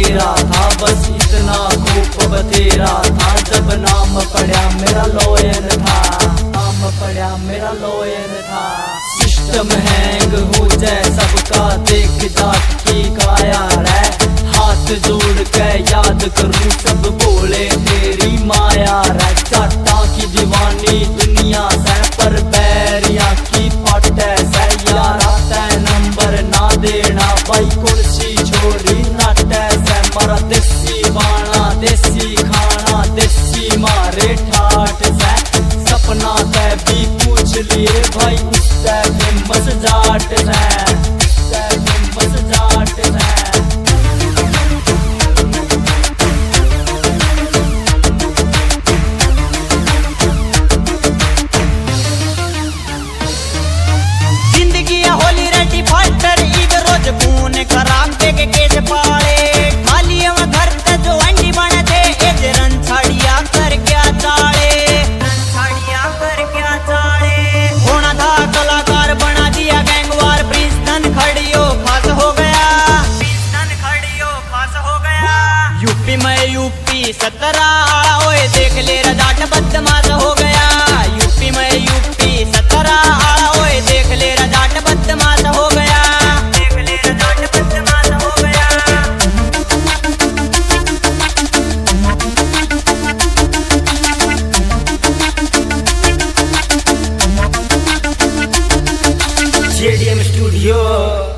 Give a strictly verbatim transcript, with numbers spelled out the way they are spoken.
तेरा था, बस इतना खूब बतेरा था। जब नाम पड़ा मेरा लॉयर था, नाम पड़ा मेरा लॉयर था। सिस्टम हैंग हो जाए सबका, देख जात की काया रे। हाथ जोड़ के याद करूं सब बोले तेरी माया रे। चाटा की दीवानी दुनिया से, पर बैरिया की फाटे से। यारा तै नंबर ना देना भाई, कुर्सी छोरी नाटे से। मारा देसी बाणा देसी खाना, देसी मारे ठाट से। सपना तै भी पूछ लिए भाई, उससे फेमस जाट से, उससे फेमस जाट से। होली रेडी फाइटर ईद रोज खून खराब देख केस पाले। खाली हम घर ते जो अंडी बने थे, एज रन छाड़िया कर क्या चाले, छाड़िया कर क्या चाले। होना था कलाकार बना दिया गैंगवार, प्रिंस धन खड़ियो खास हो गया, प्रिंस धन खड़ियो खास हो गया। यूपी में यूपी सत्रह आला ओए, देख ले रजाट बदमाश हो गया। यूपी में यूपी सत्रह आला ओए, देख ले रजाट बदमाश हो गया, देख ले रजाट बदमाश हो गया। JDM studio.